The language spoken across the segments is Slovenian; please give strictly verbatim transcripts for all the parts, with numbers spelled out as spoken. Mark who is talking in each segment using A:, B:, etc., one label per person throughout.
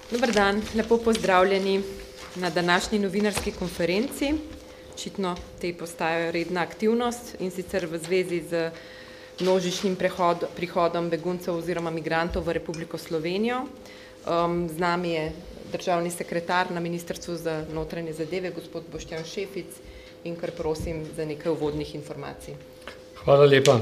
A: Dober dan, lepo pozdravljeni na današnji novinarski konferenci. Očitno te postajajo redna aktivnost in sicer v zvezi z množičnim prehod, prihodom beguncev oziroma migrantov v Republiko Slovenijo. Um, z nami je državni sekretar na Ministrstvu za notranje zadeve, gospod Boštjan Šefic, in kar prosim za nekaj uvodnih informacij.
B: Hvala lepa.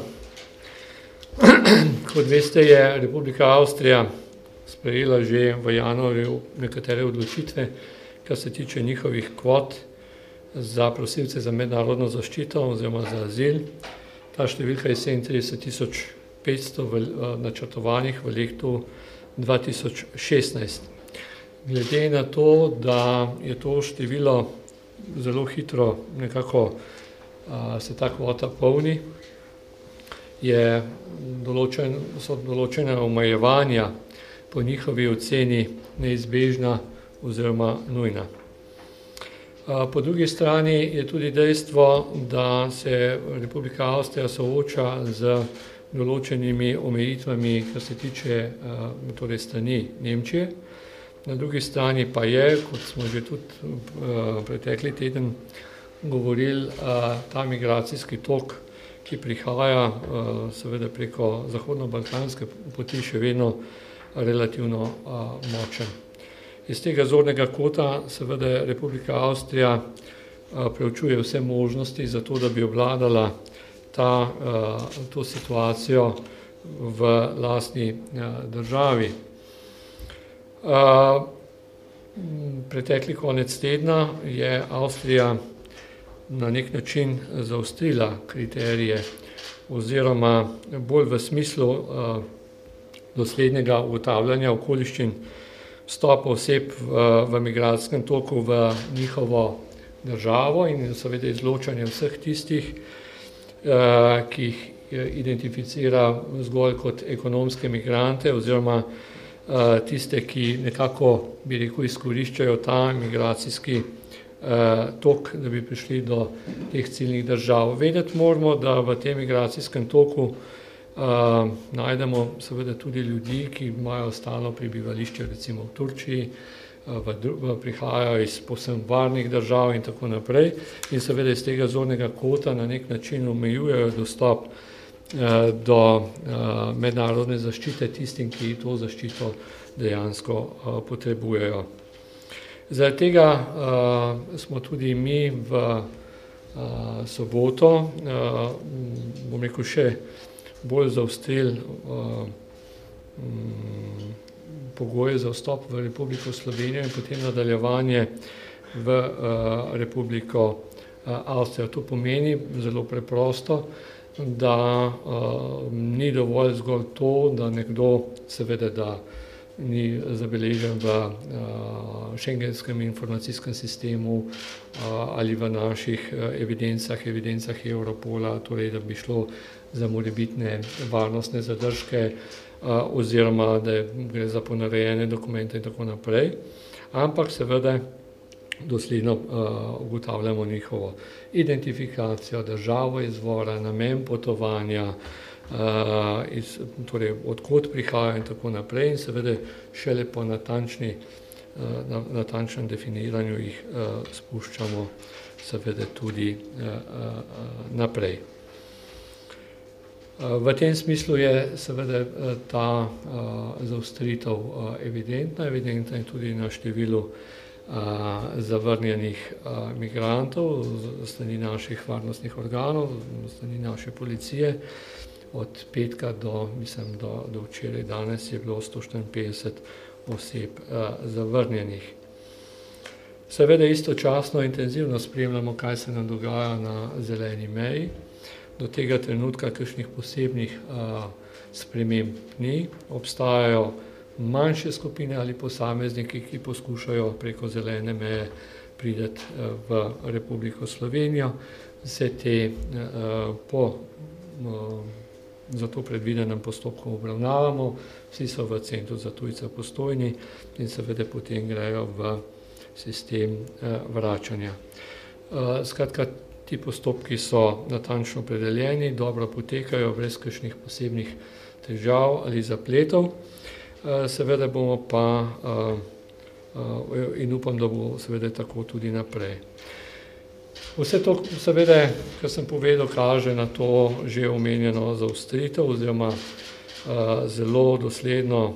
B: Kot veste, je Republika Avstrija sprejela že v januarju nekatere odločitve, kar se tiče njihovih kvot za prosilce za mednarodno zaščito oziroma za azil. Ta številka je sedemintrideset tisoč petsto v, načrtovanih v letu dva tisoč šestnajst. Glede na to, da je to število zelo hitro nekako a, se ta kvota polni, je določen, so določene omejevanja po njihovi oceni neizbežna oziroma nujna. Po drugi strani je tudi dejstvo, da se Republika Avstrija sooča z določenimi omejitvami, kar se tiče torej strani Nemčije. Na drugi strani pa je, kot smo že tudi pretekli teden govorili, ta migracijski tok, ki prihaja seveda preko zahodno-balkanske poti, še vedno relativno močen. Iz tega zornega kota seveda Republika Avstrija preučuje vse možnosti za to, da bi obvladala ta, to situacijo v lastni državi. Pretekli konec tedna je Avstrija na nek način zaostrila kriterije oziroma bolj v smislu doslednega ugotavljanja okoliščin vstopa oseb v, v migracijskem toku v njihovo državo in seveda izločanje vseh tistih, eh, ki jih identificira zgolj kot ekonomske migrante oziroma eh, tiste, ki nekako, bi rekel, izkoriščajo ta migracijski eh, tok, da bi prišli do teh ciljnih držav. Vedeti moramo, da v tem migracijskem toku Uh, najdemo seveda tudi ljudi, ki imajo stalno prebivališče recimo v Turčiji, uh, v, v, prihajajo iz povsem varnih držav in tako naprej in seveda iz tega zornega kota na nek način omejujejo dostop uh, do uh, mednarodne zaščite tistim, ki to zaščito dejansko uh, potrebujejo. Zaradi tega uh, smo tudi mi v uh, soboto, uh, bom rekel, še bolj zaostrili uh, um, pogoje za vstop v Republiko Slovenijo in potem nadaljevanje v uh, Republiko uh, Avstrijo. To pomeni zelo preprosto, da uh, ni dovolj zgolj to, da nekdo seveda da ni zabeležen v uh, šengenskem informacijskem sistemu uh, ali v naših uh, evidencah, evidencah Europola, torej da bi šlo za morebitne varnostne zadržke uh, oziroma da gre za ponarejene dokumente in tako naprej, ampak seveda dosledno uh, ugotavljamo njihovo identifikacijo, državo izvora, namen potovanja, uh, iz, torej odkot prihajajo in tako naprej in seveda šele po natančni, uh, na, natančnem definiranju jih uh, spuščamo seveda tudi uh, uh, naprej. V tem smislu je seveda ta zaostritev evidentna, evidentna je tudi na številu zavrnjenih migrantov z strani naših varnostnih organov, z strani naše policije. Od petka do, mislim, do, do včeraj danes je bilo sto štiriinpetdeset oseb zavrnjenih. Seveda istočasno intenzivno spremljamo, kaj se nam dogaja na zeleni meji. Do tega trenutka kakšnih posebnih uh, sprememb ni. Obstajajo manjše skupine ali posamezniki, ki poskušajo preko zelene meje priti uh, v Republiko Slovenijo. Vse te uh, po uh, za to predvidenem postopku obravnavamo. Vsi so v centru za tujce Postojni in seveda potem grejo v sistem uh, vračanja. Uh, skratka, ti postopki so natančno opredeljeni, dobro potekajo, brez kakšnih posebnih težav ali zapletov. Seveda bomo pa in upam, da bo seveda tako tudi naprej. Vse to seveda, kar sem povedal, kaže na to že omenjeno zaostritev oziroma zelo dosledno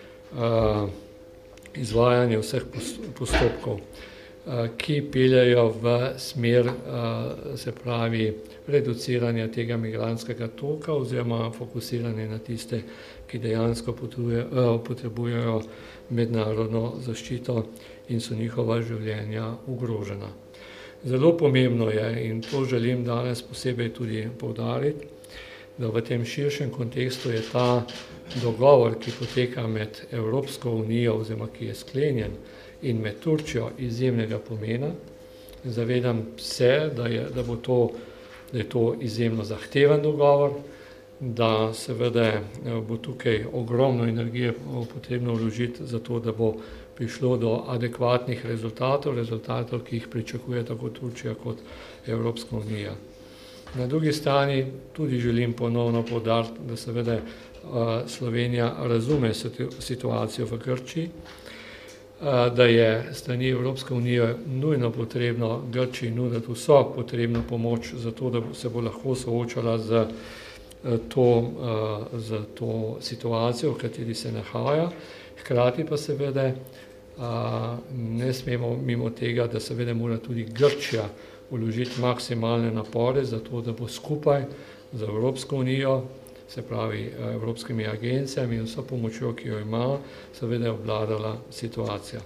B: izvajanje vseh postopkov, ki peljejo v smer, se pravi, reduciranja tega migrantskega toka oziroma fokusiranje na tiste, ki dejansko potrebujejo mednarodno zaščito in so njihova življenja ogrožena. Zelo pomembno je, in to želim danes posebej tudi poudariti, da v tem širšem kontekstu je ta dogovor, ki poteka med Evropsko unijo oziroma ki je sklenjen in med Turčijo izjemnega pomena. Zavedam se, da je, da bo to, da je to izjemno zahteven dogovor, da seveda bo tukaj ogromno energije potrebno vložiti za to, da bo prišlo do adekvatnih rezultatov, rezultatov, ki jih pričakuje tako Turčija kot Evropska unija. Na drugi strani tudi želim ponovno poudariti, da seveda Slovenija razume situacijo v Grčiji, da je strani Evropske unije nujno potrebno Grčiji nuditi vso potrebno pomoč za to, da se bo lahko soočala z to, z to situacijo, v kateri se nahaja. Hkrati pa seveda ne smemo mimo tega, da seveda mora tudi Grčija vložiti maksimalne napore za to, da bo skupaj z Evropsko unijo, se pravi evropskimi agencijami in vso pomočjo, ki jo ima, seveda obvladala situacija.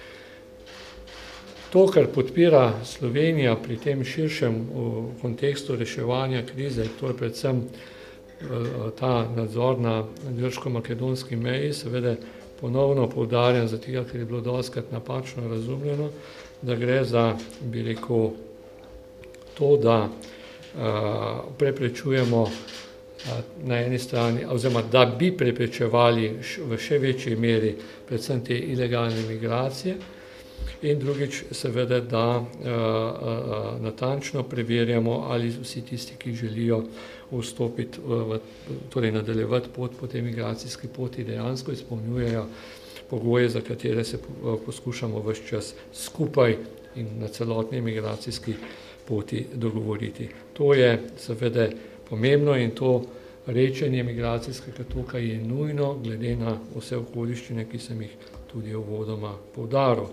B: To, kar podpira Slovenija pri tem širšem kontekstu reševanja krize, to je predvsem ta nadzor na grško-makedonski meji, seveda ponovno poudarjam, zato ker je bilo dostikrat napačno razumljeno, da gre za, bi rekel, to, da preprečujemo na eni strani, oziroma da bi preprečevali v še večji meri predvsem te ilegalne migracije in drugič seveda, da natančno preverjamo, ali vsi tisti, ki želijo vstopiti, torej nadaljevati pot po tej migracijski poti, dejansko izpolnjujejo pogoje, za katere se poskušamo ves čas skupaj in na celotni migracijski poti dogovoriti. To je seveda pomembno in to rečenje migracijskega toka je nujno glede na vse okoliščine, ki sem jih tudi uvodoma poudaril.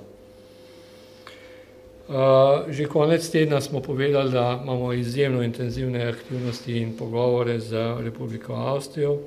B: Že konec tedna smo povedali, da imamo izjemno intenzivne aktivnosti in pogovore z Republiko Avstrijo.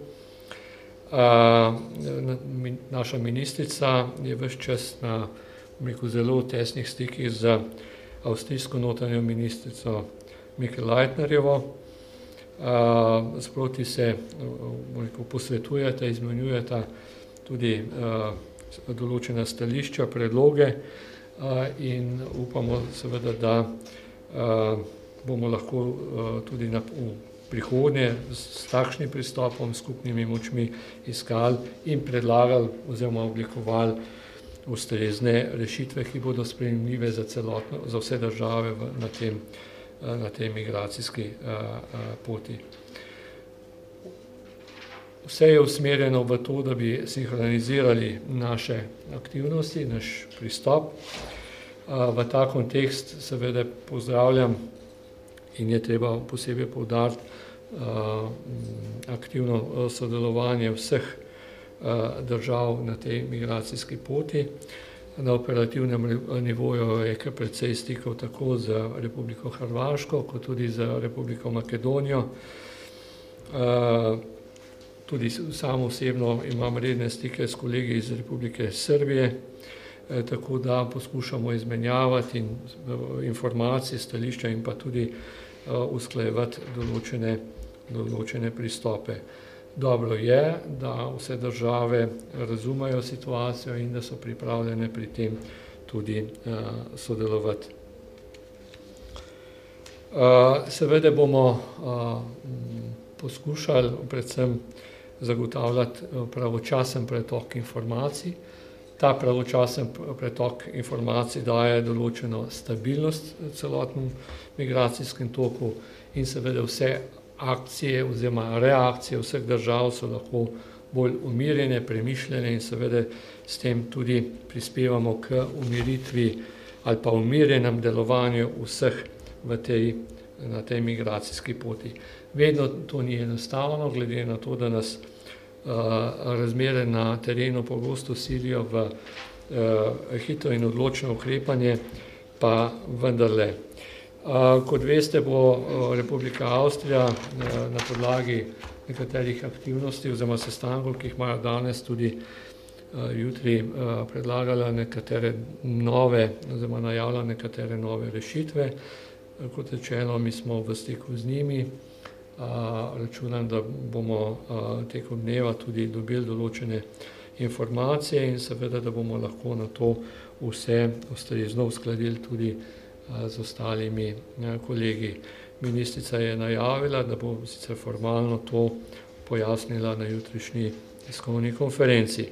B: Naša ministrica je ves čas na zelo tesnih stikih z avstrijsko notranjo ministrico Mikl Leitnerjevo. Sproti se posvetujeta, izmenjujeta tudi določena stališča, predloge in upamo seveda, da bomo lahko tudi v prihodnje s takšnim pristopom, skupnimi močmi iskali in predlagali oziroma oblikovali ustrezne rešitve, ki bodo sprejemljive za celotno, za vse države na tem, na tej migracijski poti. Vse je usmerjeno v to, da bi sinhronizirali naše aktivnosti, naš pristop. V ta kontekst seveda pozdravljam in je treba posebej poudariti aktivno sodelovanje vseh držav na tej migracijski poti. Na operativnem nivoju je kar precej stikov tako z Republiko Hrvaško, kot tudi z Republiko Makedonijo. Tudi sam osebno imam redne stike s kolegi iz Republike Srbije, tako da poskušamo izmenjavati informacije, stališča in pa tudi usklajevati določene, določene pristope. Dobro je, da vse države razumejo situacijo in da so pripravljene pri tem tudi sodelovati. Seveda bomo poskušali predvsem zagotavljati pravočasen pretok informacij. Ta pravočasen pretok informacij daje določeno stabilnost celotnemu migracijskem toku in seveda vse akcije oziroma reakcije vseh držav so lahko bolj umirjene, premišljene in seveda s tem tudi prispevamo k umiritvi ali pa umirjenem delovanju vseh v tej, na tej migracijski poti. Vedno to ni enostavno, glede na to, da nas uh, razmere na terenu pogosto silijo v uh, hitro in odločno ukrepanje, pa vendarle. Uh, kot veste, bo uh, Republika Avstrija uh, na podlagi nekaterih aktivnosti oziroma sestankov, ki jih imajo danes, tudi uh, jutri uh, predlagala nekatere nove, oziroma najavila nekatere nove rešitve. Uh, kot rečeno, mi smo v stiku z njimi. Uh, računam, da bomo uh, tekom dneva tudi dobili določene informacije in seveda, da bomo lahko na to vse ustrezno uskladili tudi uh, z ostalimi uh, kolegi. Ministrica je najavila, da bo sicer formalno to pojasnila na jutrišnji tiskovni konferenci.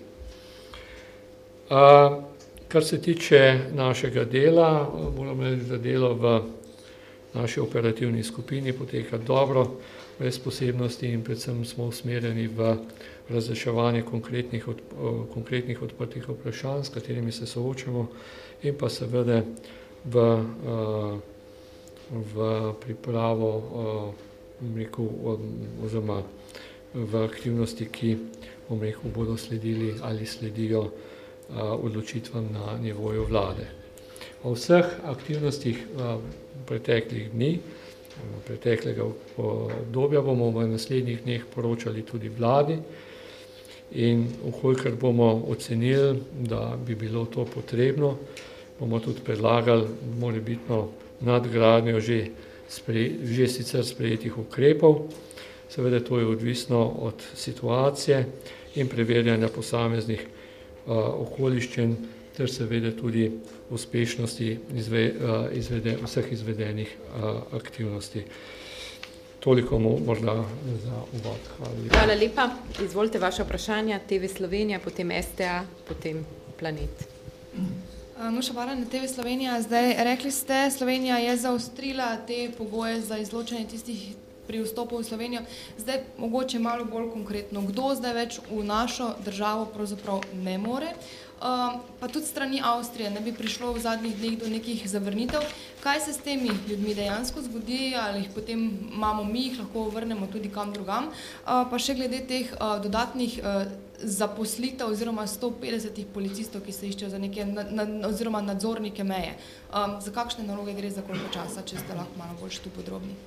B: Uh, kar se tiče našega dela, moram reči, da delo v naši operativni skupini poteka dobro, brez posebnosti in predvsem smo usmerjeni v razreševanje konkretnih, od, konkretnih odprtih vprašanj, s katerimi se soočamo in pa seveda v, v pripravo rekel, oziroma v aktivnosti, ki rekel, bodo sledili ali sledijo odločitvam na nivoju vlade. O vseh aktivnostih preteklih dni, preteklega obdobja bomo v naslednjih dneh poročali tudi vladi in vkolikor bomo ocenili, da bi bilo to potrebno, bomo tudi predlagali morebitno nadgradnjo že, spre, že sicer sprejetih ukrepov. Seveda to je odvisno od situacije in preverjanja posameznih uh, okoliščin ter seveda tudi uspešnosti izve, uh, izvede, vseh izvedenih uh, aktivnosti. Toliko morda za uvod. Hvala lepa.
A: Hvala lepa. Izvolite vaše vprašanja. T V Slovenija, potem S T A, potem Planet.
C: Nuša Bara na T V Slovenija. Zdaj, rekli ste, Slovenija je zaostrila te pogoje za izločanje tistih pri vstopu v Slovenijo. Zdaj, mogoče malo bolj konkretno, kdo zdaj več v našo državo pravzaprav ne more, uh, pa tudi strani Avstrije ne bi prišlo v zadnjih dneh do nekih zavrnitev. Kaj se s temi ljudmi dejansko zgodi, ali jih potem imamo mi, jih lahko vrnemo tudi kam drugam, uh, pa še glede teh uh, dodatnih uh, zaposlitev oziroma sto petdesetih policistov, ki se iščejo za neke na, na, oziroma nadzornike meje. Um, za kakšne naloge gre, za koliko časa, če ste lahko malo bolj tu podrobni?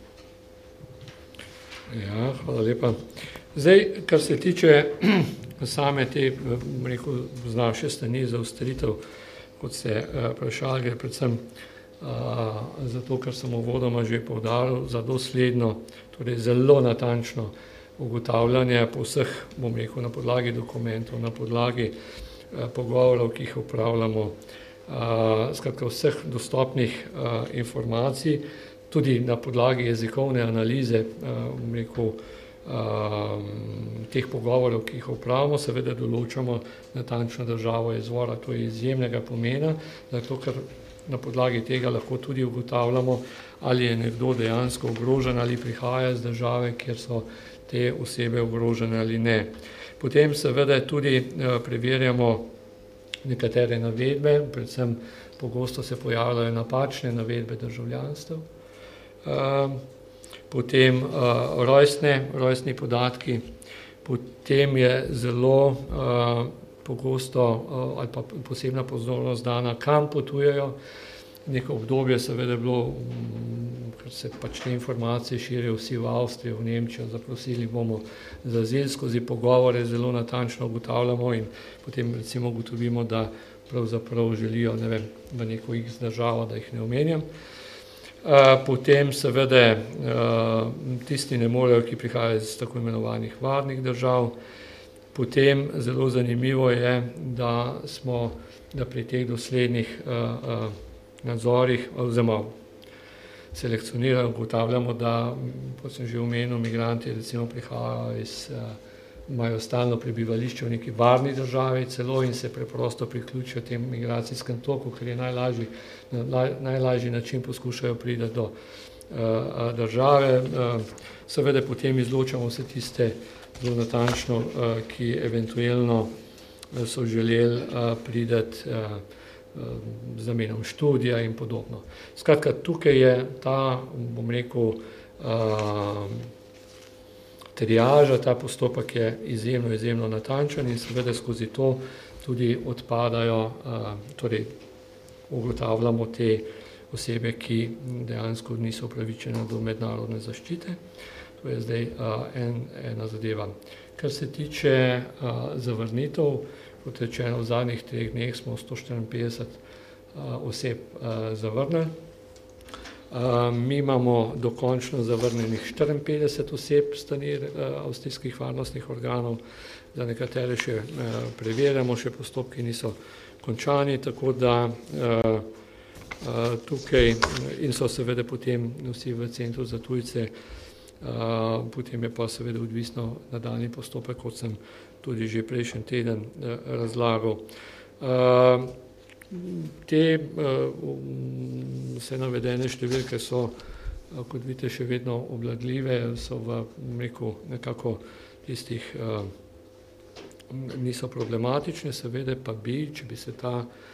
B: Ja, hvala lepa. Zdaj, kar se tiče same te, rekel, z naše strani zaostritev, kot ste vprašali, gre predvsem a, zato, kar sem uvodoma že poudaril, za dosledno, torej zelo natančno ugotavljanje po vseh, bom rekel, na podlagi dokumentov, na podlagi a, pogovorov, ki jih upravljamo, a, skratka vseh dostopnih a, informacij, tudi na podlagi jezikovne analize, bom rekel, teh pogovorov, ki jih upravimo, seveda določamo natančno državo izvora. To je izjemnega pomena, zato ker na podlagi tega lahko tudi ugotavljamo, ali je nekdo dejansko ogrožen ali prihaja iz države, kjer so te osebe ogrožene ali ne. Potem seveda tudi preverjamo nekatere navedbe, predvsem pogosto se pojavljajo napačne navedbe državljanstev. Uh, potem uh, rojstne, rojstni podatki, potem je zelo uh, pogosto uh, ali pa posebna pozornost dana, kam potujejo. Neko obdobje seveda je bilo, um, ker se pač te informacije širijo vsi v Avstrijo, v Nemčijo, zaprosili bomo za azil, skozi pogovore zelo natančno ugotavljamo in potem recimo ugotovimo, da pravzaprav želijo, ne vem, v neko X državo, da jih ne omenjam. Uh, potem seveda uh, tisti ne morejo, ki prihajajo iz tako imenovanih varnih držav. Potem zelo zanimivo je, da smo, da pri teh doslednih uh, uh, nadzorih oziroma selekcionirajo, ugotavljamo, da, kot sem že omenil, migranti recimo prihajajo iz uh, imajo stalno prebivališče v neki varni državi celo in se preprosto priključijo tem migracijskem toku, ker je najlažji, najlažji način poskušajo priti do uh, države. Uh, seveda potem izločamo vse tiste zelo natančno, ki eventualno so želeli prideti z namenom študija in podobno. Skratka, tukaj je ta, bom rekel, triaža, ta postopek je izjemno, izjemno natančen in seveda skozi to tudi odpadajo, torej ugotavljamo te osebe, ki dejansko niso upravičene do mednarodne zaščite. To je zdaj en, ena zadeva. Kar se tiče zavrnitev, kot rečeno, v zadnjih treh dneh smo sto štiriinpetdeset oseb zavrnili. Mi imamo dokončno zavrnjenih štiriinpetdeset oseb s strani avstrijskih varnostnih organov, za nekatere še preverjamo, še postopki niso končani, tako da tukaj in so seveda potem vsi v centru za tujce, potem je pa seveda odvisno nadaljnji postopek, kot sem tudi že prejšnji teden razlagal. Te vse navedene številke so, kot vidite, še vedno obvladljive, so v rekel, nekako tistih, niso problematične, seveda pa bi, če bi se ta,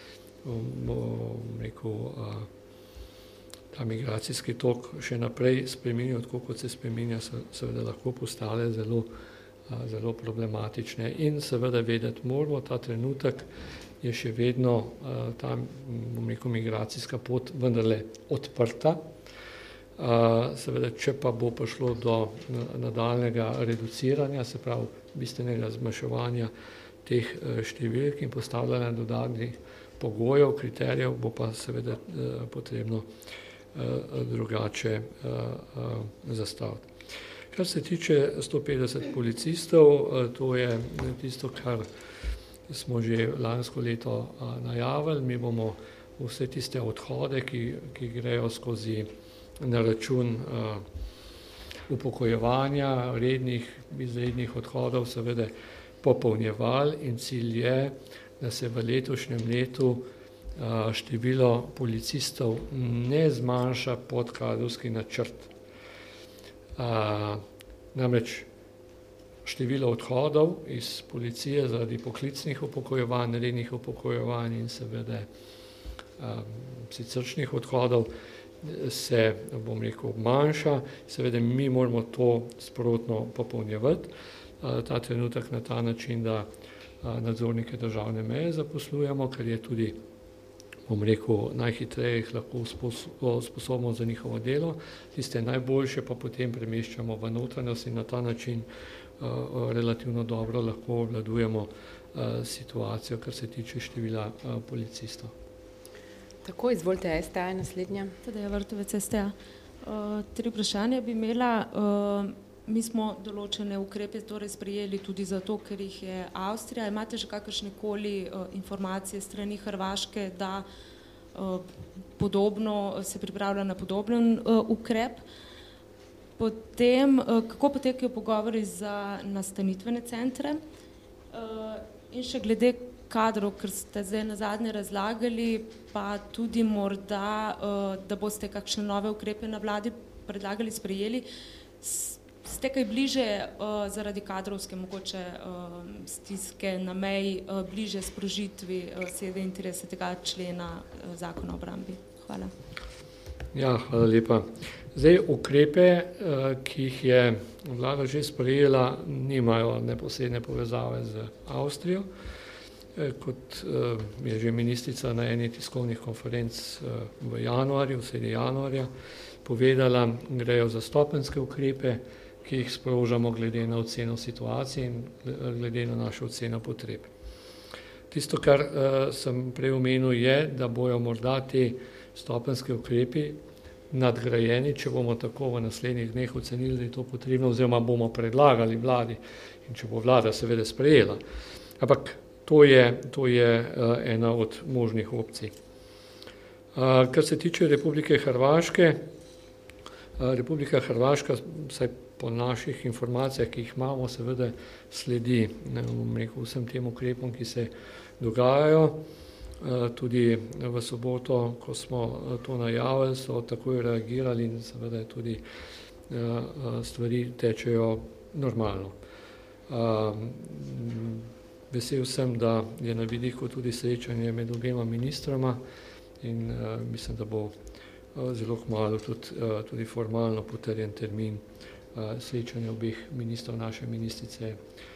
B: rekel, ta migracijski tok še naprej spreminjal, tako kot se spreminja, seveda lahko postale zelo, zelo problematične. In seveda vedeti moramo, ta trenutek je še vedno ta, bom rekel, migracijska pot vendarle odprta. Seveda, če pa bo prišlo do nadaljnjega reduciranja, se pravi bistvenega zmanjševanja teh številk in postavljanja dodatnih pogojev, kriterijev, bo pa seveda potrebno drugače zastaviti. Kar se tiče sto petdeset policistov, to je tisto, kar smo že lansko leto najavili. Mi bomo vse tiste odhode, ki, ki grejo skozi na račun upokojevanja, rednih, izrednih odhodov, seveda popolnjevali in cilj je, da se v letošnjem letu število policistov ne zmanjša pod kadrovski načrt. Namreč število odhodov iz policije zaradi poklicnih upokojevanj, rednih upokojevanj in seveda siceršnjih odhodov se, bom rekel, manjša. Seveda mi moramo to sprotno popolnjevati, ta trenutek na ta način, da nadzornike državne meje zaposlujemo, ker je tudi, bom rekel, najhitreje jih lahko usposobimo za njihovo delo. Tiste najboljše pa potem premeščamo v notranjost in na ta način relativno dobro lahko obvladujemo situacijo, kar se tiče števila policistov.
A: Tako, izvolite, S T A je naslednja.
D: Tadeja Vrtovec, S T A. Tri vprašanja bi imela. Mi smo določene ukrepe torej sprejeli tudi zato, ker jih je Avstrija. Imate že kakršnekoli informacije strani Hrvaške, da podobno se pripravlja na podoben ukrep? Potem, kako potekajo pogovori za nastanitvene centre? In še glede kadrov, ker ste zdaj nazadnje razlagali, pa tudi morda, da boste kakšne nove ukrepe na vladi predlagali, sprejeli. Ste kaj bliže zaradi kadrovske mogoče stiske na meji, bliže sprožitvi sedemintridesetega člena Zakona o obrambi? Hvala.
B: Ja, hvala lepa. Zdaj, ukrepe, ki jih je vlada že sprejela, nimajo neposredne povezave z Avstrijo. Kot je že ministrica na eni tiskovnih konferenc v januarju, v sredi januarja, povedala, grejo za stopenjske ukrepe, ki jih sprožamo glede na oceno situacije in glede na našo oceno potreb. Tisto, kar sem prej omenil, je, da bojo morda te stopenjske ukrepi nadgrajeni, če bomo tako v naslednjih dneh ocenili, da je to potrebno, oziroma bomo predlagali vladi in če bo vlada seveda sprejela. Ampak to je, to je ena od možnih opcij. Kar se tiče Republike Hrvaške, Republika Hrvaška, vsaj po naših informacijah, ki jih imamo, seveda sledi, ne bom rekel, vsem tem ukrepom, ki se dogajajo. Tudi v soboto, ko smo to najavili, so takoj reagirali in seveda tudi stvari tečejo normalno. Vesel sem, da je na vidiku tudi srečanje med obema ministroma in mislim, da bo zelo kmalu tudi, tudi formalno potrjen termin srečanja obeh ministrov, naše ministrice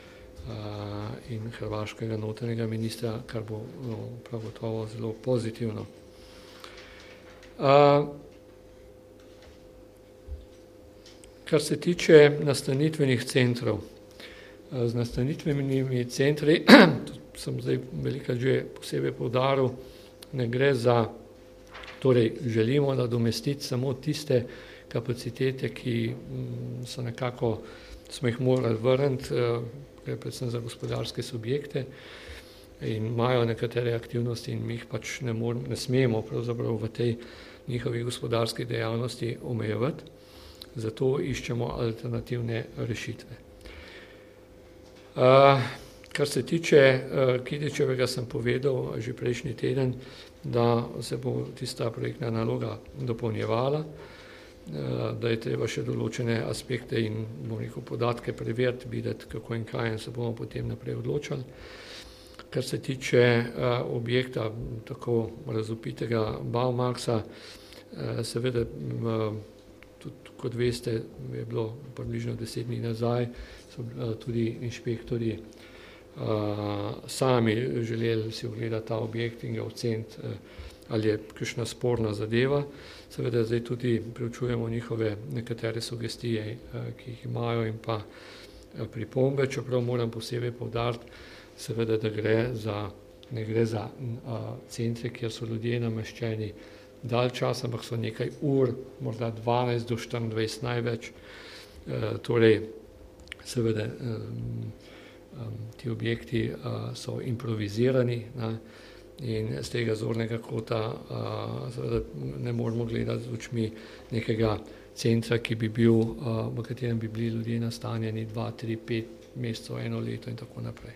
B: in hrvaškega notranjega ministra, kar bo prav gotovo zelo pozitivno. Kar se tiče nastanitvenih centrov, z nastanitvenimi centri, sem zdaj velikokrat že posebej poudaril, ne gre za, torej želimo nadomestiti samo tiste kapacitete, ki so nekako, smo jih morali vrniti, gre predvsem za gospodarske subjekte in imajo nekatere aktivnosti in mi jih pač ne, mor, ne smemo pravzaprav v tej njihovi gospodarski dejavnosti omejevati, zato iščemo alternativne rešitve. Uh, kar se tiče uh, Kidričevega, sem povedal že prejšnji teden, da se bo tista projektna naloga dopolnjevala, uh, da je treba še določene aspekte in bom rekel podatke preveriti, videti kako in kaj in se bomo potem naprej odločali. Kar se tiče uh, objekta tako razvpitega Baumaxa, uh, seveda uh, tudi, kot veste, je bilo približno deset dni nazaj, so tudi inšpektori uh, sami želeli si ogledati ta objekt in ga oceniti, uh, ali je kakšna sporna zadeva. Seveda zdaj tudi preučujemo njihove nekatere sugestije, uh, ki jih imajo in pa uh, pripombe, čeprav moram posebej poudariti, seveda, da gre za, ne gre za uh, centre, kjer so ljudje nameščeni dalj časa, ampak so nekaj ur, morda dvanajst do štiriindvajset največ, uh, torej seveda um, um, ti objekti uh, so improvizirani, ne, in z tega zornega kota uh, seveda ne moramo gledati z očmi nekega centra, ki bi bil, uh, v katerem bi bili ljudje nastanjeni dva, tri, pet mesecev, eno leto in tako naprej.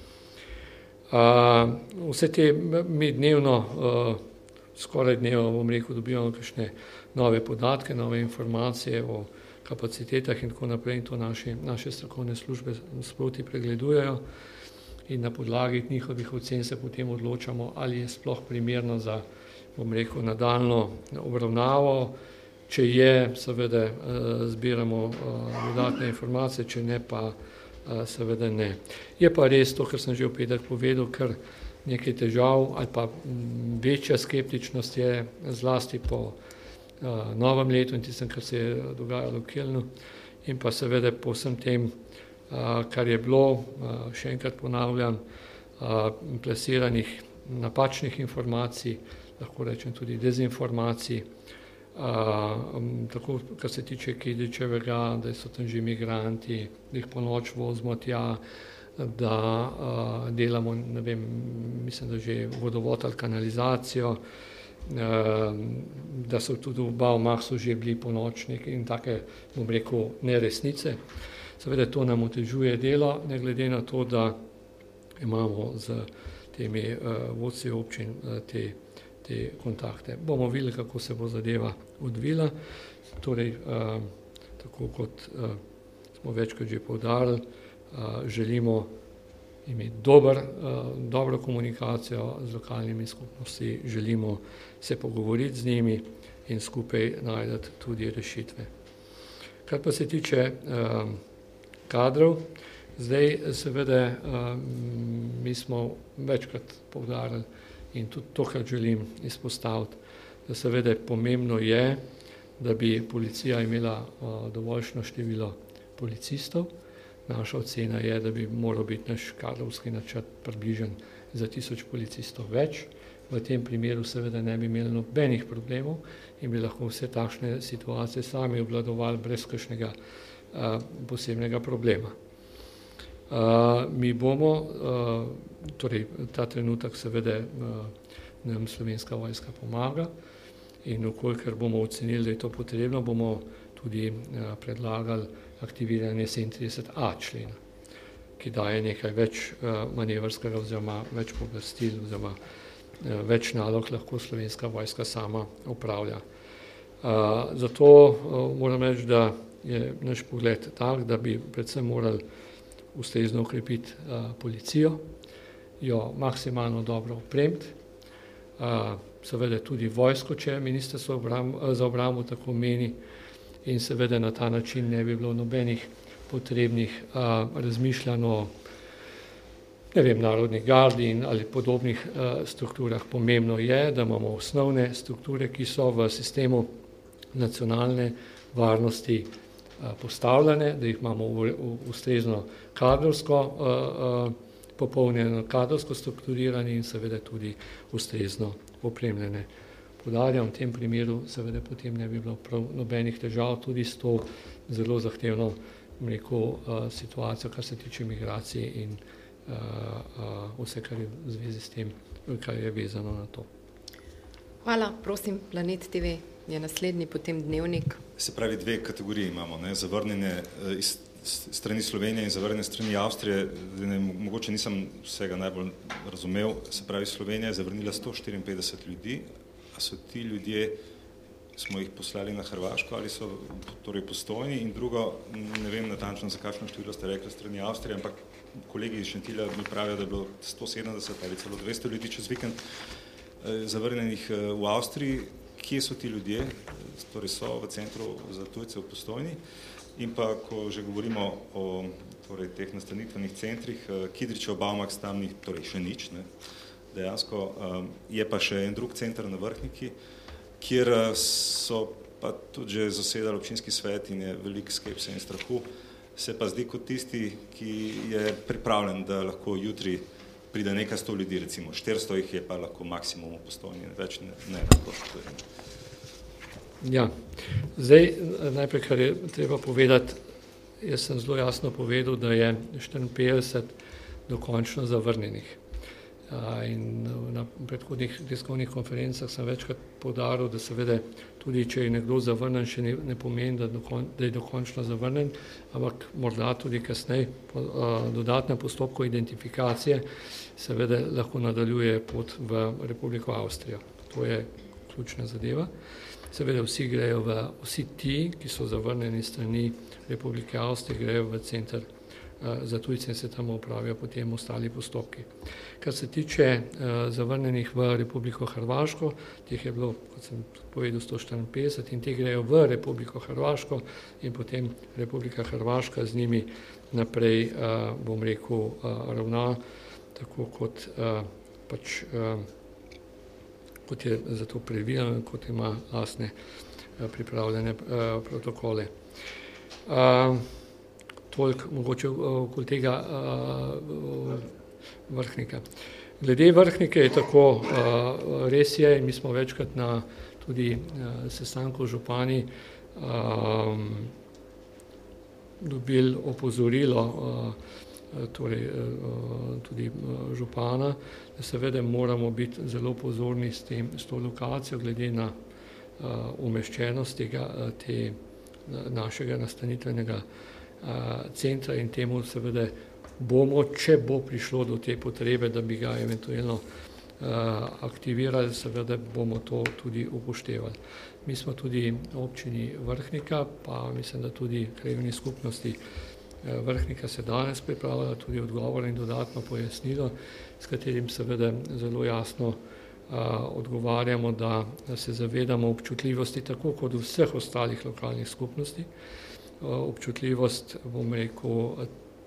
B: Uh, vse te mi dnevno, uh, skoraj dnevno, bom rekel, dobivamo kakšne nove podatke, nove informacije o kapacitetah in tako naprej in to naše, naše strokovne službe sproti pregledujejo in na podlagi njihovih ocen se potem odločamo, ali je sploh primerno za, bom rekel, nadaljnjo obravnavo. Če je, seveda zbiramo dodatne informacije, če ne, pa seveda ne. Je pa res to, kar sem že v petek povedal, ker nekaj težav ali pa večja skeptičnost je zlasti po Uh, novem letu in tistem, kar se je dogajalo v Kölnu in pa seveda po vsem tem, uh, kar je bilo, uh, še enkrat ponavljam, uh, plasiranih napačnih informacij, lahko rečem tudi dezinformacij, uh, um, tako kar se tiče Kidričevega, da so tam že migranti, da jih po noč vozimo tja, da uh, delamo, ne vem, mislim, da že vodovod ali kanalizacijo, da so tudi v Baumaxu že bili ponočniki in take, bom rekel, neresnice. Seveda to nam otežuje delo, ne glede na to, da imamo z temi uh, vodci občin uh, te, te kontakte. Bomo videli, kako se bo zadeva odvila. Torej, uh, tako kot uh, smo večkrat že poudarili, uh, želimo imeti dober, dobro komunikacijo z lokalnimi skupnosti, želimo se pogovoriti z njimi in skupaj najdeti tudi rešitve. Kar pa se tiče um, kadrov, zdaj seveda um, mi smo večkrat poudarili in tudi to, kar želim izpostaviti, da seveda pomembno je, da bi policija imela uh, dovoljšno število policistov. Naša ocena je, da bi moral biti naš kadrovski načrt približen za tisoč policistov več. V tem primeru seveda ne bi imeli nobenih problemov in bi lahko vse takšne situacije sami obvladovali brez kakšnega uh, posebnega problema. Uh, mi bomo, uh, torej ta trenutek seveda uh, nam Slovenska vojska pomaga in okolikor bomo ocenili, da je to potrebno, bomo tudi uh, predlagali aktiviranje sedemintrideset a člena, ki daje nekaj več uh, manevrskega oziroma več pooblastil oziroma uh, več nalog lahko Slovenska vojska sama upravlja. Uh, zato uh, moram reči, da je naš pogled tak, da bi predvsem morali ustrezno okrepiti policijo, jo maksimalno dobro opremiti, seveda tudi vojsko, če Ministrstvo za obrambo tako meni, in seveda na ta način ne bi bilo nobenih potrebnih razmišljanj o, ne vem, narodnih gardi ali podobnih strukturah. Pomembno je, da imamo osnovne strukture, ki so v sistemu nacionalne varnosti postavljene, da jih imamo ustrezno kadrovsko popolnjeno, kadrovsko strukturirani in seveda tudi ustrezno opremljene. Podarjam, v tem primeru seveda potem ne bi bilo prav nobenih težav, tudi s to zelo zahtevno, rekel, situacijo, kar se tiče migracij in vse, kar je v zvezi s tem, kar je vezano na to.
A: Hvala, prosim, Planet T V je naslednji, potem Dnevnik.
E: Se pravi, dve kategoriji imamo, ne, zavrnjene iz strani Slovenije in zavrnjene strani Avstrije. Ne, mogoče nisem vsega najbolj razumel. Se pravi, Slovenija je zavrnila sto štiriinpetdeset ljudi, a so ti ljudje, smo jih poslali na Hrvaško ali so torej Postojni, in drugo, ne vem natančno, za kakšno število ste rekli strani Avstrije, ampak kolegi iz Šentilja mi pravijo, da je bilo sto sedemdeset ali celo dvesto ljudi čez vikend zavrnjenih v Avstriji. Kje so ti ljudje, torej so v centru za tujce v Postojni, in pa, ko že govorimo o torej, teh nastanitvenih centrih, Kidričev, Baumax, tam ni torej še nič, ne, dejansko, je pa še en drug center na Vrhniki, kjer so pa tudi že zasedali občinski svet in je veliko skepse in strahu, se pa zdi kot tisti, ki je pripravljen, da lahko jutri pride nekaj sto ljudi, recimo štiristo jih je pa lahko maksimum v Postojni, več ne, ne lahko.
B: Ja, zdaj najprej, kar je treba povedati, jaz sem zelo jasno povedal, da je štiriinpetdeset dokončno zavrnjenih. In na predhodnih tiskovnih konferencah sem večkrat poudaril, da seveda tudi, če je nekdo zavrnen, še ne, ne pomeni, da, dokon, da je dokončno zavrnen, ampak morda tudi kasneje po dodatnem postopku identifikacije seveda lahko nadaljuje pot v Republiko Avstrijo. To je ključna zadeva. Seveda vsi grejo v, vsi ti, ki so zavrnjeni strani Republike Avstrije, grejo v center za tujce in se tam opravijo potem ostali postopki. Kar se tiče uh, zavrnjenih v Republiko Hrvaško, teh je bilo, kot sem povedal, sto štiriinpetdeset in te grejo v Republiko Hrvaško in potem Republika Hrvaška z njimi naprej, uh, bom rekel, uh, ravna, tako kot, uh, pač, uh, kot je za to predvideno, kot ima lastne uh, pripravljene uh, protokole. Uh, Toliko mogoče okoli tega uh, Vrhnika. Glede Vrhnike je tako, uh, res je, mi smo večkrat na tudi uh, sestanku župani um, dobili opozorilo uh, torej, uh, tudi uh, župana, da seveda moramo biti zelo pozorni s, tem, s to lokacijo glede na uh, umeščenost tega, te našega nastanitvenega centra in temu seveda bomo, če bo prišlo do te potrebe, da bi ga eventualno aktivirali, seveda bomo to tudi upoštevali. Mi smo tudi občini Vrhnika, pa mislim, da tudi krajevni skupnosti Vrhnika se danes pripravlja tudi odgovor in dodatno pojasnilo, s katerim seveda zelo jasno odgovarjamo, da se zavedamo občutljivosti tako kot vseh ostalih lokalnih skupnosti, občutljivost, bom rekel,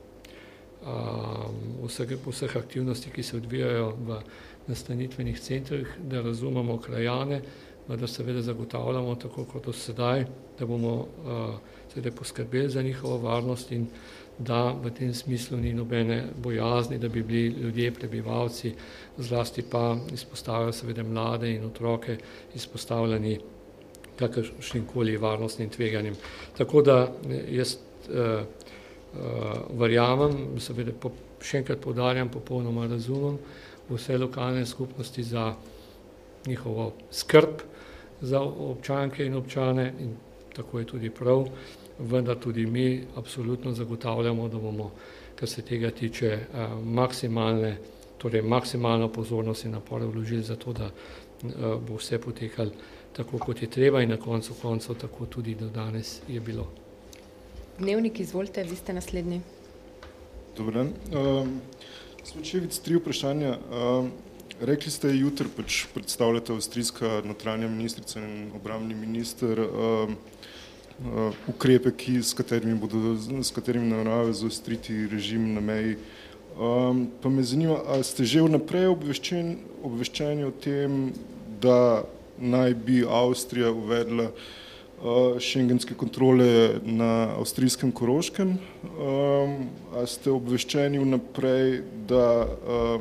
B: vseh, vseh aktivnosti, ki se odvijajo v nastanitvenih centrih, da razumemo krajane, da seveda zagotavljamo tako kot do sedaj, da bomo seveda poskrbeli za njihovo varnost in da v tem smislu ni nobene bojazni, da bi bili ljudje, prebivalci, zlasti pa izpostavljajo seveda mlade in otroke izpostavljeni kakršnikoli varnostnim tveganjem. Tako da jaz uh, uh, verjamem, seveda po, še enkrat poudarjam, popolnoma razumem vse lokalne skupnosti za njihovo skrb za občanke in občane in tako je tudi prav, vendar tudi mi absolutno zagotavljamo, da bomo, kar se tega tiče, uh, maksimalne, torej maksimalno pozornost in napore vložili za to, da uh, bo vse potekalo tako kot je treba in na koncu koncev tako tudi do danes je bilo.
A: Dnevnik, izvolite, vi ste naslednji.
F: Dobar dan. Um, Svočevic, tri vprašanja. Um, rekli ste, jutri pač predstavljate avstrijska notranja ministrica in obrambni minister um, uh, ukrepe, ki, s katerimi bodo, s katerimi nameravajo zaostriti režim na meji. Um, pa me zanima, a ste že vnaprej obveščeni, obveščeni o tem, da naj bi Avstrija uvedla uh, šengenske kontrole na avstrijskem Koroškem? Um, a ste obveščeni vnaprej, da uh,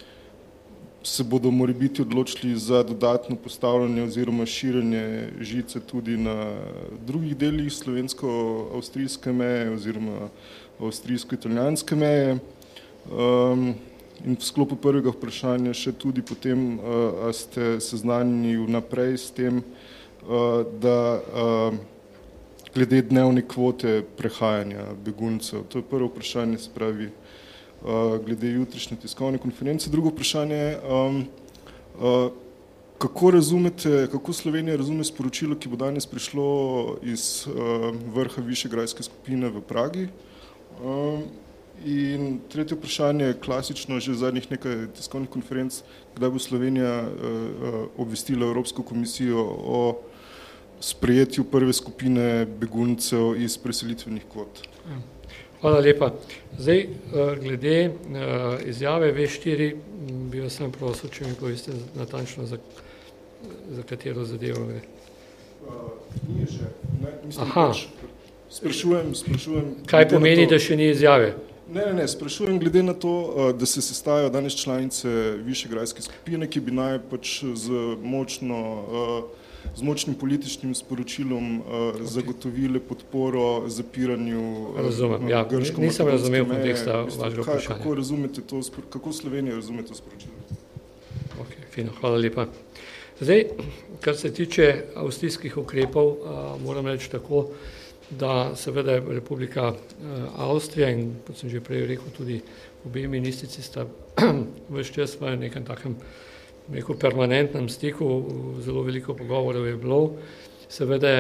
F: se bodo morebiti odločili za dodatno postavljanje oziroma širjenje žice tudi na drugih delih slovensko-avstrijske meje oziroma avstrijsko-italijanske meje? Um, in v sklopu prvega vprašanja še tudi potem, uh, a ste seznanjeni vnaprej s tem, uh, da uh, glede dnevne kvote prehajanja beguncev. To je prvo vprašanje, se pravi, uh, glede jutrišnje tiskovne konference. Drugo vprašanje je, um, uh, kako razumete, kako Slovenija razume sporočilo, ki bo danes prišlo iz uh, vrha Višegrajske skupine v Pragi? Um, In tretje vprašanje, klasično že v zadnjih nekaj tiskovnih konferenc, kdaj bo Slovenija uh, obvestila Evropsko komisijo o sprejetju prve skupine beguncev iz preselitvenih kvot?
B: Hvala lepa. Zdaj, glede uh, izjave V štiri, bi vas sam prosil, če mi poveste natančno, za, za katero zadevo gre.
F: Uh, ni že. Ne, mislim, pač, sprašujem, sprašujem.
B: Kaj pomeni, da še ni izjave?
F: Ne, ne, ne, sprašujem glede na to, da se sestajajo danes članice Višegrajske skupine, ki bi naj pač z, močno, z močnim političnim sporočilom okay. zagotovile podporo zapiranju
B: Razumem, ja, nisem razumel konteksta vašega vprašanja.
F: Kako razumete to, kako Slovenija razume to sporočilo?
B: Ok, fino, hvala lepa. Zdaj, kar se tiče avstrijskih ukrepov, moram reči tako, da seveda Republika Avstrija in, kot sem že prej rekel, tudi obe ministrici sta ves čas v nekem takem neko permanentnem stiku, zelo veliko pogovorov je bilo. Seveda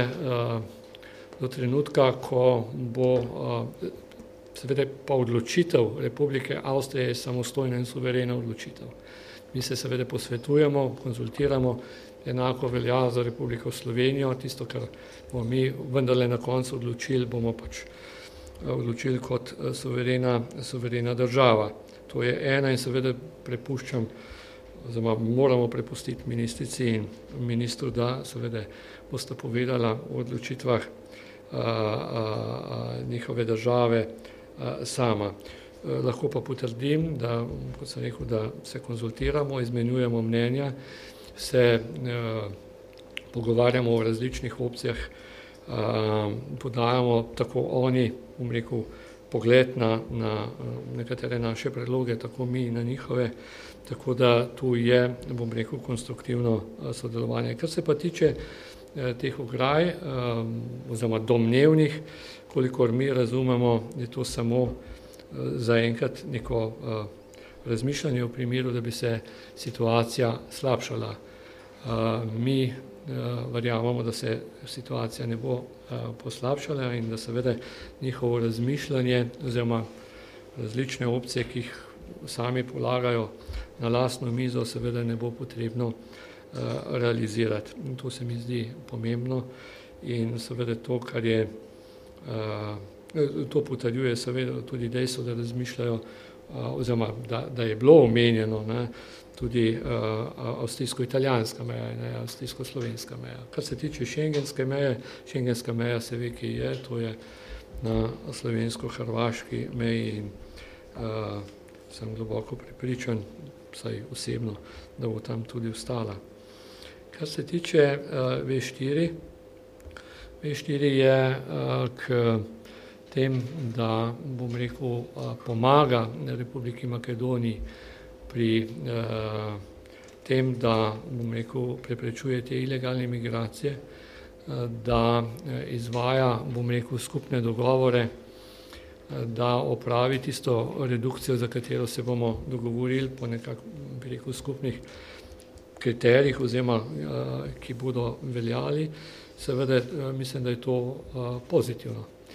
B: do trenutka, ko bo seveda pa odločitev Republike Avstrije je samostojna in suverena odločitev. Mi se seveda posvetujemo, konzultiramo, enako velja za Republiko Slovenijo, tisto, kar bomo mi vendarle na koncu odločili, bomo pač odločili kot suverena, suverena država. To je ena in seveda prepuščam, oziroma moramo prepustiti ministrici in ministru, da seveda boste povedala o odločitvah a, a, a, njihove države a, sama. A, lahko pa potrdim, da, kot sem rekel, da se konzultiramo, izmenjujemo mnenja, se eh, pogovarjamo o različnih opcijah, eh, podajamo tako oni, bom rekel, pogled na, na nekatere naše predloge, tako mi na njihove, tako da tu je, bom rekel, konstruktivno sodelovanje. Kar se pa tiče eh, teh ograj, eh, oziroma domnevnih, kolikor mi razumemo, je to samo eh, zaenkrat neko eh, razmišljanje v primeru, da bi se situacija slabšala. Uh, mi uh, verjamemo, da se situacija ne bo uh, poslabšala in da seveda njihovo razmišljanje oziroma različne opcije, ki jih sami polagajo na lastno mizo, seveda ne bo potrebno uh, realizirati. In to se mi zdi pomembno in seveda to, kar je, uh, to potrjuje seveda tudi dejstvo, da razmišljajo uh, oziroma da, da je bilo omenjeno, ne, tudi uh, avstrijsko-italijanska meja, ne, avstrijsko-slovenska meja. Kar se tiče šengenske meje, šengenska meja se ve, ki je, to je na slovensko-hrvaški meji in uh, sem globoko prepričan, vsaj osebno, da bo tam tudi ostala. Kar se tiče uh, V štiri, V štiri je uh, k tem, da, bom rekel, uh, pomaga Republiki Makedoniji pri uh, tem, da, bom rekel, preprečuje te ilegalne migracije, uh, da izvaja, bom rekel, skupne dogovore, uh, da opravi tisto redukcijo, za katero se bomo dogovorili po nekak, bi rekel, skupnih kriterijih, oziroma, uh, ki bodo veljali. Seveda, uh, mislim, da je to uh, pozitivno.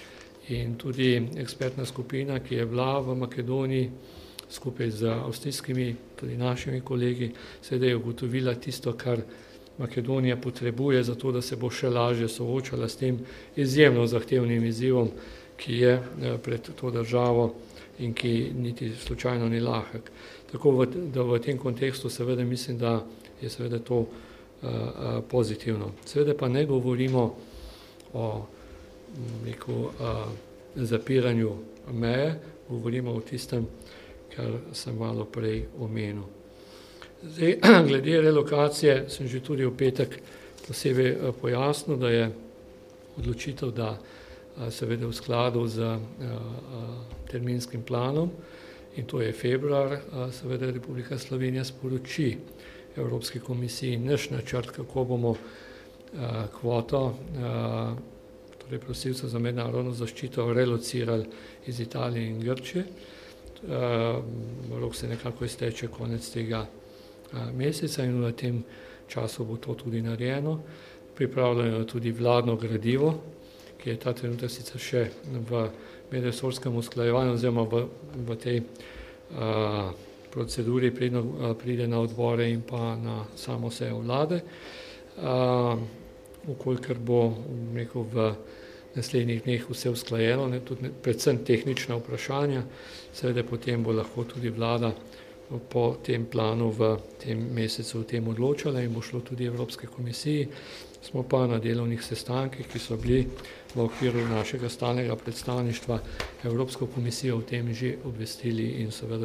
B: in tudi ekspertna skupina, ki je bila v Makedoniji skupaj z avstrijskimi, tudi našimi kolegi, seveda je ugotovila tisto, kar Makedonija potrebuje za to, da se bo še lažje soočala s tem izjemno zahtevnim izzivom, ki je pred to državo in ki niti slučajno ni lahek. Tako da v tem kontekstu seveda mislim, da je seveda to pozitivno. Seveda pa ne govorimo o neko zapiranju meje, govorimo o tistem, kar sem malo prej omenil. Zdaj, glede relokacije sem že tudi v petek posebej pojasnil, da je odločitev, da seveda v skladu z terminskim planom, in to je februar, seveda Republika Slovenija sporoči Evropski komisiji naš načrt, kako bomo kvoto, torej prosilcev za mednarodno zaščito, relocirali iz Italije in Grčije. Rok se nekako izteče konec tega meseca in v tem času bo to tudi narejeno. Pripravljeno je tudi vladno gradivo, ki je ta trenutek sicer še v medresorskem usklajevanju oziroma v, v tej a, proceduri predno pride na odbore in pa na samo sejo vlade. A, ukolikor bo rekel, v naslednjih dneh vse usklajeno, ne, tudi ne, predvsem tehnična vprašanja, seveda potem bo lahko tudi vlada po tem planu v tem mesecu v tem odločala in bo šlo tudi Evropske komisiji. Smo pa na delovnih sestankih, ki so bili v okviru našega stalnega predstavništva Evropsko komisijo o tem že obvestili in seveda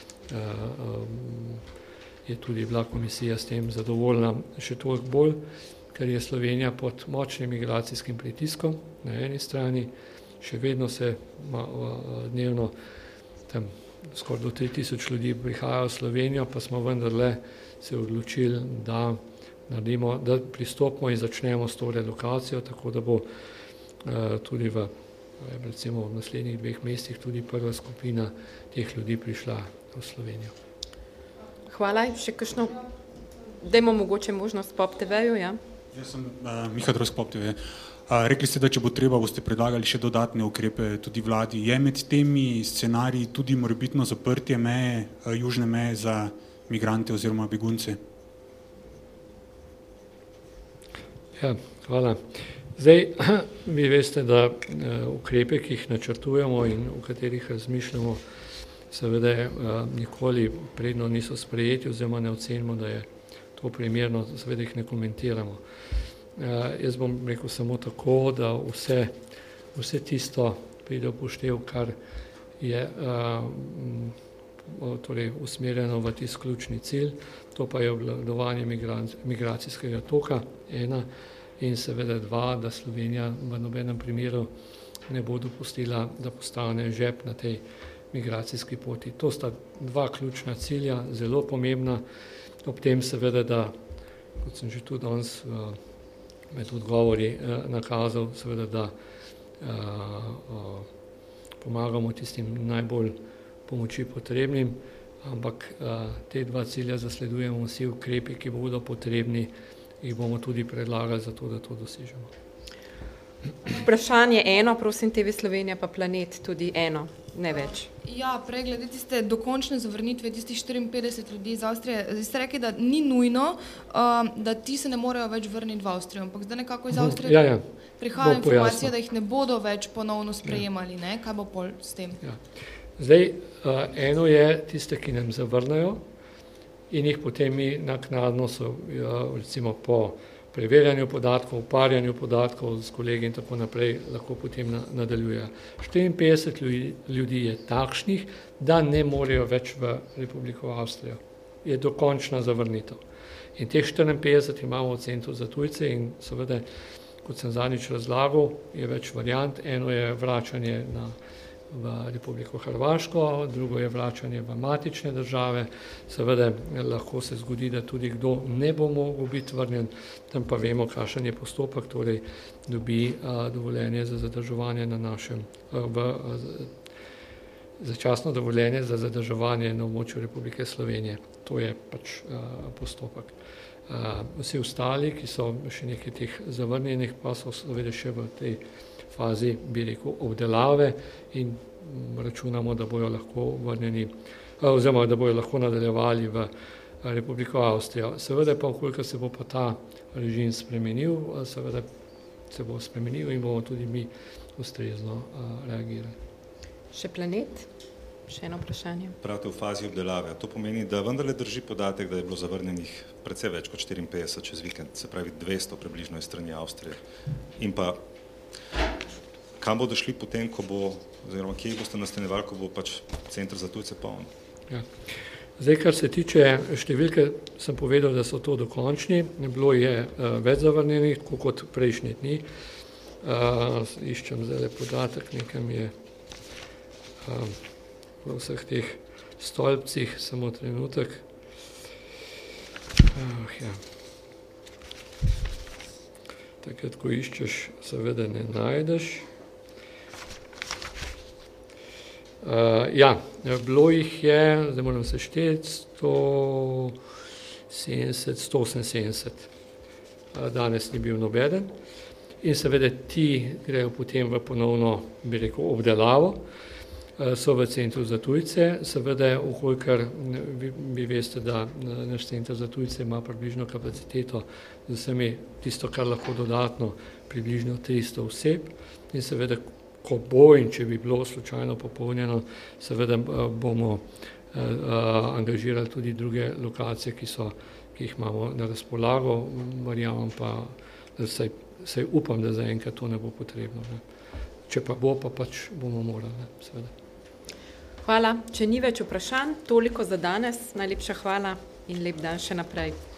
B: je tudi bila komisija s tem zadovoljna še toliko bolj, ker je Slovenija pod močnim migracijskim pritiskom na eni strani, še vedno se dnevno tam skoraj do tri tisoč ljudi prihajajo v Slovenijo, pa smo vendarle se odločili, da naredimo, da pristopimo in začnemo s to relokacijo, tako da bo uh, tudi v, recimo v naslednjih dveh mesecih tudi prva skupina teh ljudi prišla v Slovenijo.
A: Hvala. Še kakšno? Dajmo mogoče možnost Pop T V-ju, ja?
G: Jaz sem uh, Miha Drozg, Pop T V. Uh, rekli ste, da če bo treba, boste predlagali še dodatne ukrepe tudi vladi. Je med temi scenariji tudi morebitno zaprtje meje, uh, južne meje za migrante oziroma begunce?
B: Ja, hvala. Zdaj, vi veste, da uh, ukrepe, ki jih načrtujemo in o katerih razmišljamo, seveda uh, nikoli predno niso sprejeti oziroma ne ocenimo, da je to primerno, seveda jih ne komentiramo. Uh, jaz bom rekel samo tako, da vse, vse tisto pride upoštev, kar je uh, torej usmerjeno v tisti ključni cilj, to pa je obvladovanje migracijskega toka, ena, in seveda dva, da Slovenija v nobenem primeru ne bo dopustila, da postane žep na tej migracijski poti. To sta dva ključna cilja, zelo pomembna, ob tem seveda, da, kot sem že tudi danes uh, med odgovori uh, nakazal, seveda, da uh, uh, pomagamo tistim najbolj pomoči potrebnim, ampak uh, te dva cilja zasledujemo vsi ukrepi, ki bodo potrebni, jih bomo tudi predlagali za to, da to dosežemo.
A: Vprašanje eno, prosim, T V Slovenija pa Planet tudi eno, ne več.
C: Ja, prej glede tiste dokončne zavrnitve tistih štiriinpetdeset ljudi iz Avstrije, zdaj ste rekli, da ni nujno, um, da ti se ne morejo več vrniti v Avstrijo, ampak zdaj nekako iz Avstrije
B: ja, ja.
C: prihaja informacija, da jih ne bodo več ponovno sprejemali, ne? Kaj bo pol s tem?
B: Ja. Zdaj, uh, eno je tiste, ki nam zavrnejo in jih potem mi naknadno so, ja, recimo po preverjanju podatkov, uparjanju podatkov s kolegi in tako naprej lahko potem na, nadaljuje. štiriinpetdeset ljudi je takšnih, da ne morejo več v Republiko Avstrijo. Je dokončna zavrnitev. In teh štiriinpetdeset imamo v Centru za tujce in seveda, kot sem zadnjič razlagal, je več variant. Eno je vračanje na v Republiko Hrvaško, drugo je vračanje v matične države, seveda lahko se zgodi, da tudi kdo ne bo mogel biti vrnjen, tam pa vemo, kakšen je postopek, torej dobi a, dovoljenje za zadrževanje na našem, a, v, a, začasno dovoljenje za zadrževanje na območju Republike Slovenije. To je pač a, postopek. A, vsi ostali, ki so še nekaj teh zavrnjenih, pa so seveda še v tej fazi, bi rekel, obdelave in računamo, da bojo lahko vrnjeni, oziroma da bojo lahko nadaljevali v Republiko Avstrijo. Seveda pa, koliko se bo pa ta režim spremenil, seveda se bo spremenil in bomo tudi mi ustrezno reagirali.
A: Še Planet? Še eno vprašanje.
E: Pravite v fazi obdelave. To pomeni, da vendarle drži podatek, da je bilo zavrnjenih precej več kot štiriinpetdeset čez vikend, se pravi dvesto približno iz strani Avstrije. In pa, kam bodo šli potem, ko bo, oziroma kje boste nastanjevali, ko bo pač center za tujce poln?
B: Ja. Zdaj, kar se tiče številke, sem povedal, da so to dokončni. Bilo je uh, več zavrnjenih, tako kot prejšnji dni. Uh, iščem zdaj podatek, nekam je uh, v vseh teh stolpcih, samo trenutek. Uh, ja. Takrat, ko iščeš, seveda ne najdeš. Uh, ja, bilo jih je, zdaj moram se šteti, sto sedemdeset, sto oseminsedemdeset. Uh, danes ni bil nobeden. In seveda ti grejo potem v ponovno, bi rekel, obdelavo. So v centru za tujce, seveda, ukolikor vi, vi veste, da naš center za tujce ima približno kapaciteto z vsemi tisto, kar lahko dodatno, približno tristo oseb in seveda, ko bo in če bi bilo slučajno popolnjeno, seveda bomo uh, angažirali tudi druge lokacije, ki so, ki jih imamo na razpolago, verjamem pa, da saj, saj upam, da zaenkrat to ne bo potrebno. Ne. Če pa bo, pa pač bomo morali, ne, seveda.
A: Hvala. Če ni več vprašanj, toliko za danes. Najlepša hvala in lep dan še naprej.